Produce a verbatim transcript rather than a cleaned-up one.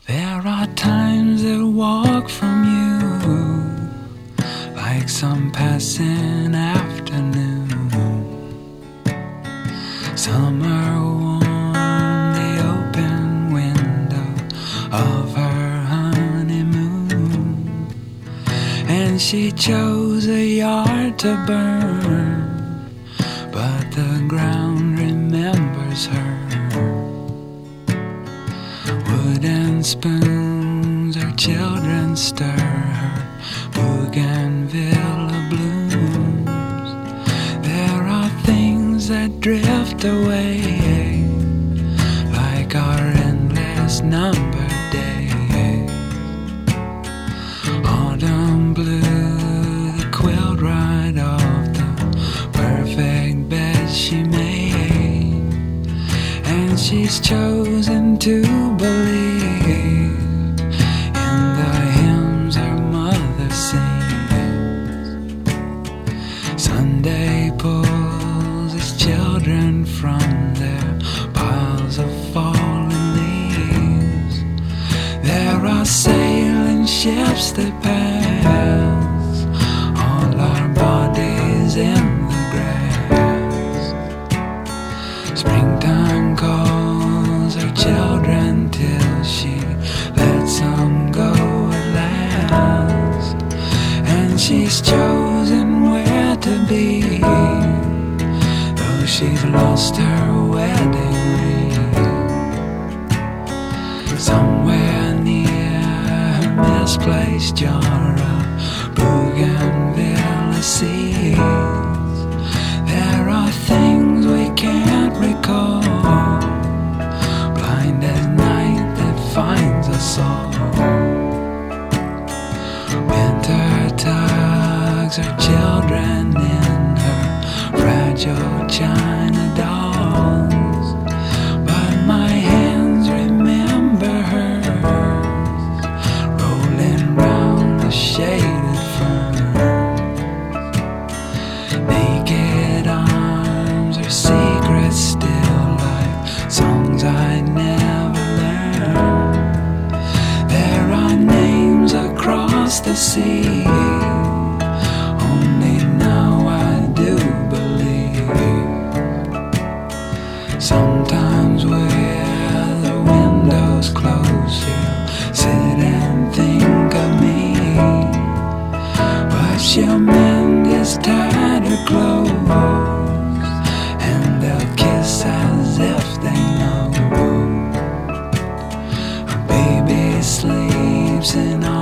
There are times that walk from you like some passing afternoon. Summer warm the open window of her honeymoon, and she chose a yard to burn, but the ground remembers her. Wooden spoons her children stir, her bougainvillea blooms. There are things that drift away like our endless numbered days. Autumn blew the quilt right off the perfect bed she made, and she's chosen to believe in the hymns her mother sings. Sunday pulls his children from their piles of fallen leaves. There are sailing ships that pass all our bodies in the grass. Springtime calls her children till she lets them go at last, and she's chosen where to be, though she's lost her wedding ring. Somewhere near her misplaced jar of bougainvillea seeds, there are things we can't recall, blind as night that finds us all. Winter tugs her children in her fragile china dolls, but my hands remember hers, rolling round the shaded ferns. Naked arms are secrets still, like songs I never learned. There are names across the sea, only now I do believe. Sometimes where the windows close, she'll sit and think of me, but she'll mend his tattered clothes, and they'll kiss as if they know. A baby sleeps in